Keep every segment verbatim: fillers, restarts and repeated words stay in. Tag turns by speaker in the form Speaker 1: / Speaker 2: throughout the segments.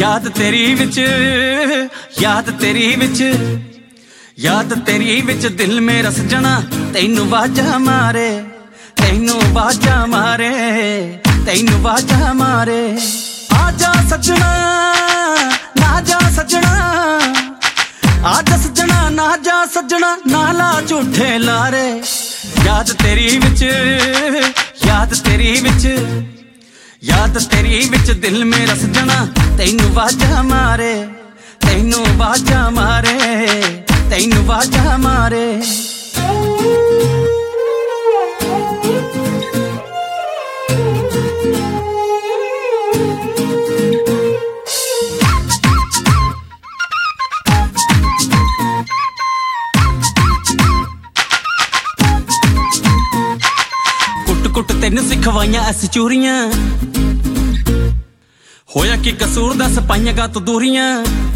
Speaker 1: याद तेरी विच याद तेरी विच याद तेरी विच दिल मेरा सजना तैनू वाजा मारे तैनू वाजा मारे तैनू वाजा मारे। आजा सजना ना जा सजना आजा सजना ना जा सजना नाला झूठे लारे। याद तेरी विच याद तेरी विच याद तेरी विच दिल मेरा सजना तैनू वाजा मारे तैनू वाजा मारे तैनू वाजा मारे। कुट कुट तेन सिखवाइयां ऐसी चूरियां होया कि कसूर दस पाइयां गा तू दूरियां।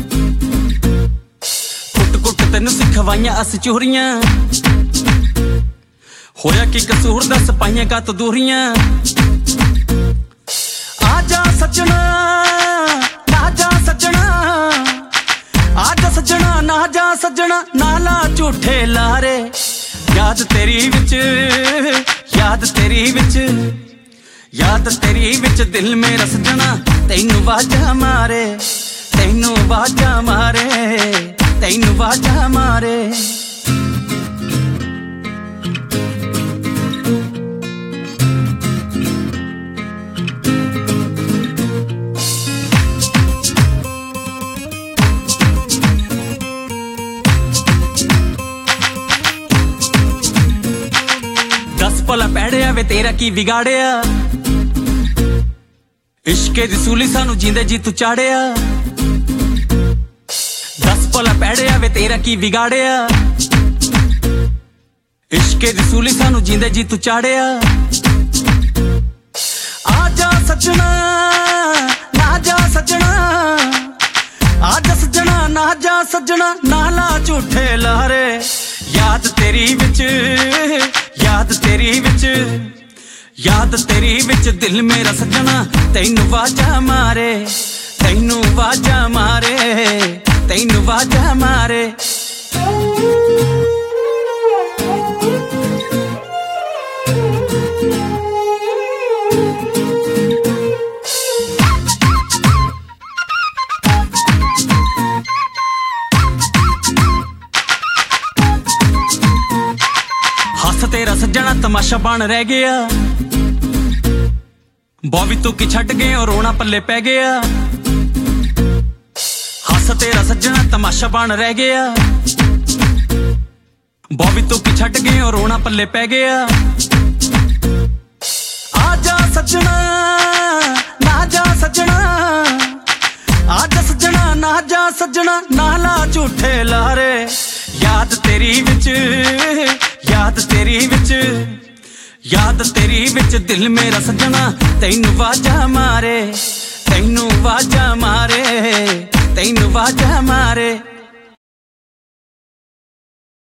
Speaker 1: कुट कुट तेन सिखवाइयां अस चूरियां होया कि कसूर दस पाइयां गा तू दूरियां। आजा सजना ना जा सजना आजा सजना ना जा सजना नाला झूठे लारे। याद तेरी विच याद तेरी विच याद तेरी विच दिल मेरा सजना तैनू वाजा मारे तैनू वाजा मारे तैनू वाजा मारे। दस भला पैड़िया वे तेरा की बिगाड़िया इश्के दी सूली सानू जींदे जी तू चाड़िया। दस भला पैड़िया वे तेरा की बिगाड़िया इश्के दी सूली सानू जींदे जी तू चाड़िया। आजा सजना ना जा सजना आजा सजना ना जा सजना नाला झूठे लारे। याद तेरी विच याद तेरी विच याद तेरी विच दिल मेरा सजना तैनू वाजा मारे तैनू वाजा मारे तैनू वाजा मारे। हस तेरा सजना तमाशा बन रह गया बॉबी तू की छट गए और रोना पल्ले पै गया। हस तेरा सजना तमाशा बन रह गया बॉबी तू की छट गए और रोना पल्ले पै गया। आजा सजना ना जा सजना आजा सजना ना जा सजना नाला झूठे लारे। याद तेरी विच याद तेरी विच याद तेरी विच दिल मेरा सजना तैनू वाजा मारे तैनू वाजा मारे तैनू वाजा मारे।